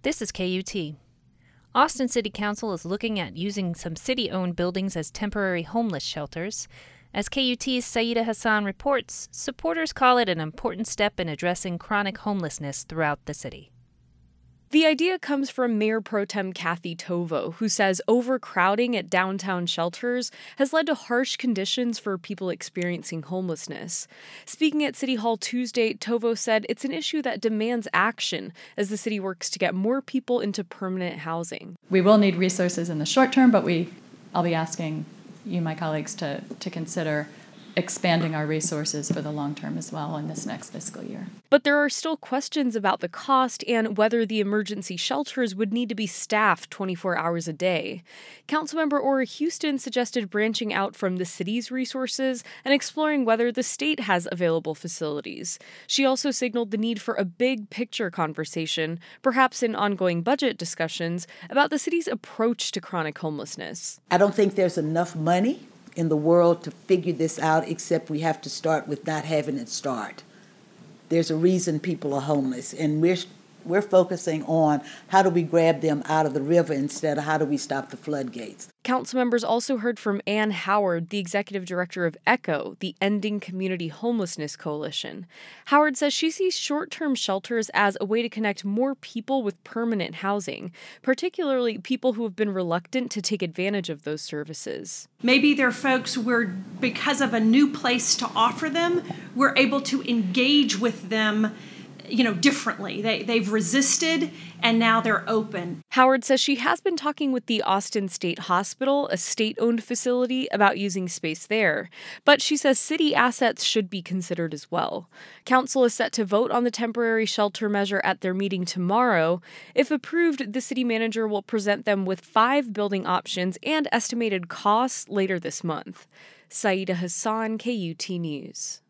This is KUT. Austin City Council is looking at using some city-owned buildings as temporary homeless shelters. As KUT's Saida Hassan reports, supporters call it an important step in addressing chronic homelessness throughout the city. The idea comes from Mayor Pro Tem Kathy Tovo, who says overcrowding at downtown shelters has led to harsh conditions for people experiencing homelessness. Speaking at City Hall Tuesday, Tovo said it's an issue that demands action as the city works to get more people into permanent housing. We will need resources in the short term, but I'll be asking you, my colleagues, to consider expanding our resources for the long term as well in this next fiscal year. But there are still questions about the cost and whether the emergency shelters would need to be staffed 24 hours a day. Councilmember Ora Houston suggested branching out from the city's resources and exploring whether the state has available facilities. She also signaled the need for a big picture conversation, perhaps in ongoing budget discussions, about the city's approach to chronic homelessness. I don't think there's enough money in the world to figure this out, except we have to start with not having it start. There's a reason people are homeless, and we're focusing on how do we grab them out of the river instead of how do we stop the floodgates. Council members also heard from Ann Howard, the executive director of ECHO, the Ending Community Homelessness Coalition. Howard says she sees short-term shelters as a way to connect more people with permanent housing, particularly people who have been reluctant to take advantage of those services. Maybe they're folks where, because of a new place to offer them, we're able to engage with them differently. They've resisted, and now they're open. Howard says she has been talking with the Austin State Hospital, a state-owned facility, about using space there. But she says city assets should be considered as well. Council is set to vote on the temporary shelter measure at their meeting tomorrow. If approved, the city manager will present them with 5 building options and estimated costs later this month. Saida Hassan, KUT News.